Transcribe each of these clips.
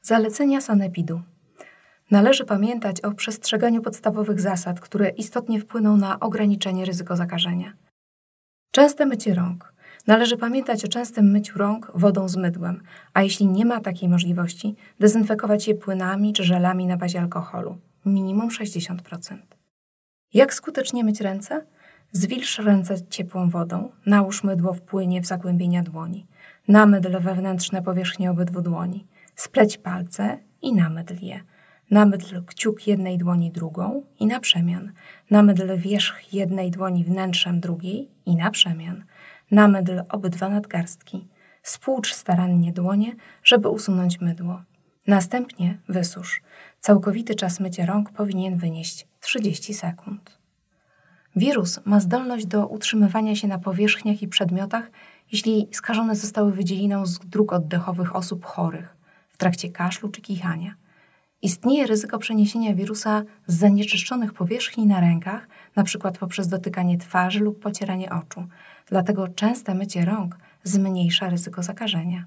Zalecenia sanepidu. Należy pamiętać o przestrzeganiu podstawowych zasad, które istotnie wpłyną na ograniczenie ryzyko zakażenia. Częste mycie rąk. Należy pamiętać o częstym myciu rąk wodą z mydłem, a jeśli nie ma takiej możliwości, dezynfekować je płynami czy żelami na bazie alkoholu, minimum 60%. Jak skutecznie myć ręce? Zwilż ręce ciepłą wodą, nałóż mydło w płynie w zagłębienia dłoni, namydl wewnętrzne powierzchnie obydwu dłoni, spleć palce i namydl je. Namydl kciuk jednej dłoni drugą i na przemian. Namydl wierzch jednej dłoni wnętrzem drugiej i na przemian. Namydl obydwa nadgarstki. Spłucz starannie dłonie, żeby usunąć mydło. Następnie wysusz. Całkowity czas mycia rąk powinien wynieść 30 sekund. Wirus ma zdolność do utrzymywania się na powierzchniach i przedmiotach, jeśli skażone zostały wydzieliną z dróg oddechowych osób chorych w trakcie kaszlu czy kichania. Istnieje ryzyko przeniesienia wirusa z zanieczyszczonych powierzchni na rękach, np. poprzez dotykanie twarzy lub pocieranie oczu. Dlatego częste mycie rąk zmniejsza ryzyko zakażenia.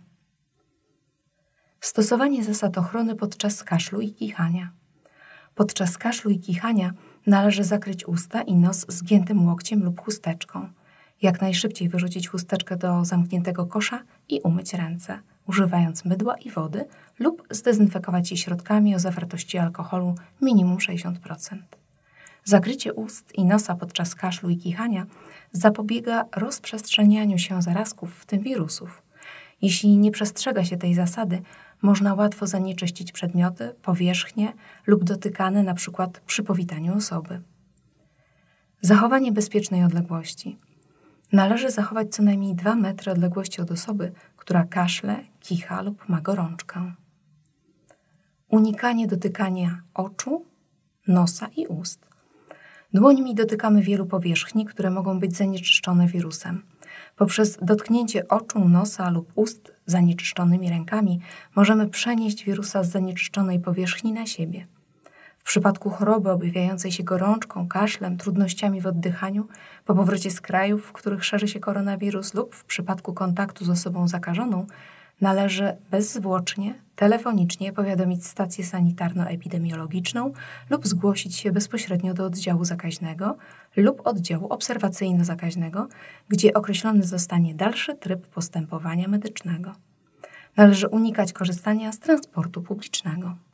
Stosowanie zasad ochrony podczas kaszlu i kichania. Podczas kaszlu i kichania należy zakryć usta i nos zgiętym łokciem lub chusteczką. Jak najszybciej wyrzucić chusteczkę do zamkniętego kosza i umyć ręce, używając mydła i wody lub zdezynfekować je środkami o zawartości alkoholu minimum 60%. Zakrycie ust i nosa podczas kaszlu i kichania zapobiega rozprzestrzenianiu się zarazków, w tym wirusów. Jeśli nie przestrzega się tej zasady, można łatwo zanieczyścić przedmioty, powierzchnie lub dotykane np. przy powitaniu osoby. Zachowanie bezpiecznej odległości. Należy zachować co najmniej 2 metry odległości od osoby, która kaszle, kicha lub ma gorączkę. Unikanie dotykania oczu, nosa i ust. Dłońmi dotykamy wielu powierzchni, które mogą być zanieczyszczone wirusem. Poprzez dotknięcie oczu, nosa lub ust zanieczyszczonymi rękami możemy przenieść wirusa z zanieczyszczonej powierzchni na siebie. W przypadku choroby objawiającej się gorączką, kaszlem, trudnościami w oddychaniu, po powrocie z krajów, w których szerzy się koronawirus lub w przypadku kontaktu z osobą zakażoną, należy bezzwłocznie, telefonicznie powiadomić stację sanitarno-epidemiologiczną lub zgłosić się bezpośrednio do oddziału zakaźnego lub oddziału obserwacyjno-zakaźnego, gdzie określony zostanie dalszy tryb postępowania medycznego. Należy unikać korzystania z transportu publicznego.